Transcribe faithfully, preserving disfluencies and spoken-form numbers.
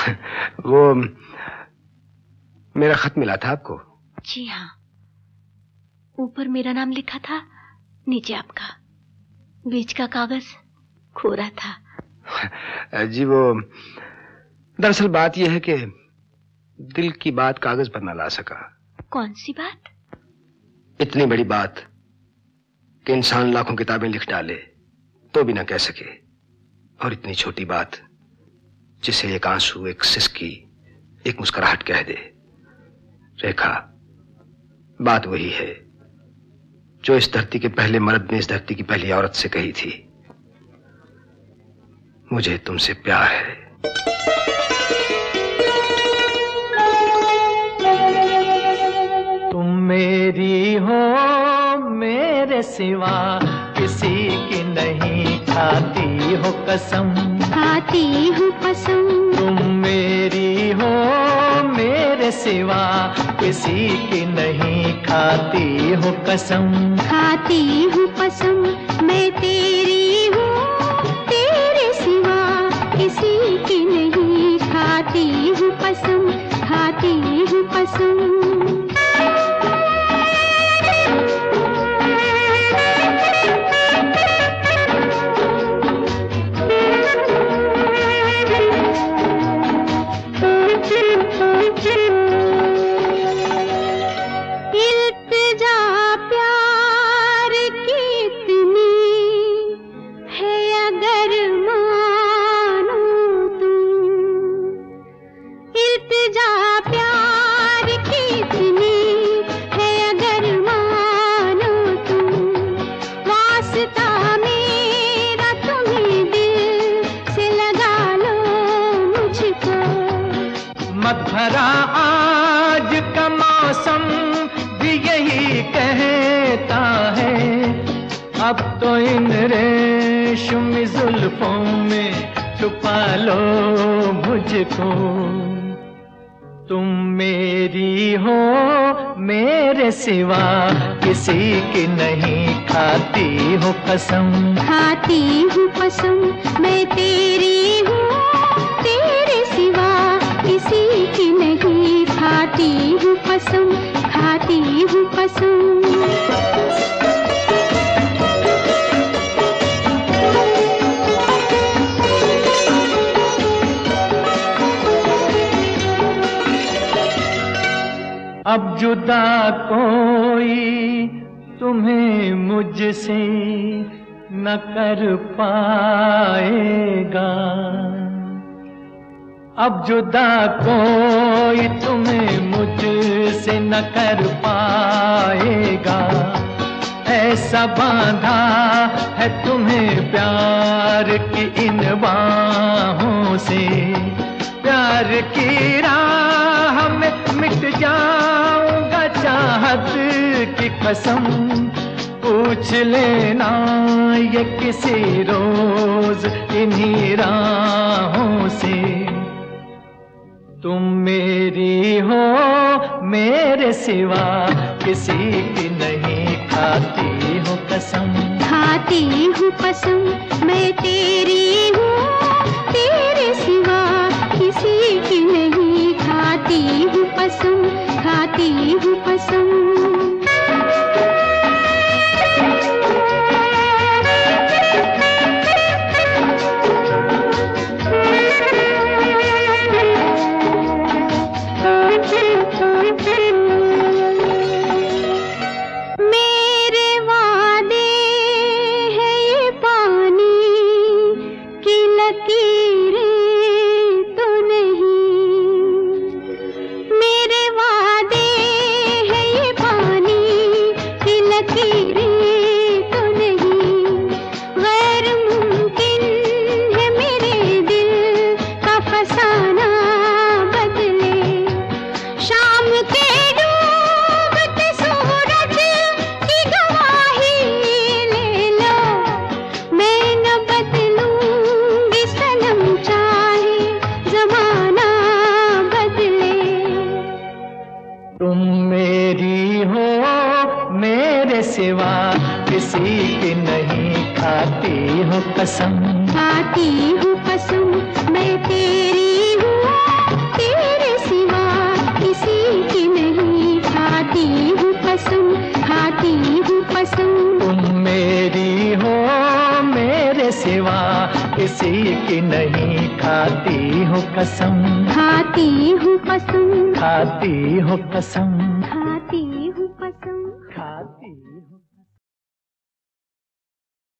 वो मेरा खत मिला था आपको? जी हाँ, ऊपर मेरा नाम लिखा था, नीचे आपका। बीच का कागज खोरा था। जी वो दरअसल बात यह है कि दिल की बात कागज पर न ला सका। कौन सी बात? इतनी बड़ी बात कि इंसान लाखों किताबें लिख डाले तो भी न कह सके, और इतनी छोटी बात जिसे एक आंसू, एक सिसकी, एक मुस्कुराहट कह दे। रेखा, बात वही है जो इस धरती के पहले मर्द ने इस धरती की पहली औरत से कही थी, मुझे तुमसे प्यार है। तुम मेरी हो मेरे सिवा किसी की नहीं, खाती हो कसम, खाती हूँ कसम। तुम मेरी हो मेरे सिवा किसी की नहीं, खाती हो कसम, खाती हूँ कसम। मैं तेरी हूँ तेरे सिवा किसी की नहीं, खाती हूँ कसम, खाती हूँ कसम। भरा आज का मौसम भी यही कहता है, अब तो इन रेशमी जुल्फों में छुपा लो मुझको। तुम मेरी हो मेरे सिवा किसी की नहीं, खाती हो कसम, खाती हूँ कसम। मैं तेरी हूँ तेरे सिवा किसी की नहीं, खाती हूँ कसम, खाती हूँ कसम। अब जुदा कोई तुम्हें मुझसे न कर पाएगा, अब जुदा कोई तुम्हें मुझसे न कर पाएगा। ऐसा बांधा है तुम्हें प्यार की इन बाहों से, प्यार की राह में मिट जाऊंगा चाहत की कसम। पूछ लेना ये किसी रोज इन्हीं राहों से। तुम मेरी हो मेरे सिवा किसी की नहीं, खाती हो कसम, खाती हूँ कसम। मैं तेरी हूँ तेरे सिवा किसी की नहीं, खाती हूँ कसम, खाती हूँ कसम। सिवा किसी की नहीं, खाती हो कसम, खाती हूँ कसम। मैं तेरी हूँ किसी की नहीं, खाती हूँ कसम, खाती हूँ कसम, खाती हूँ कसम।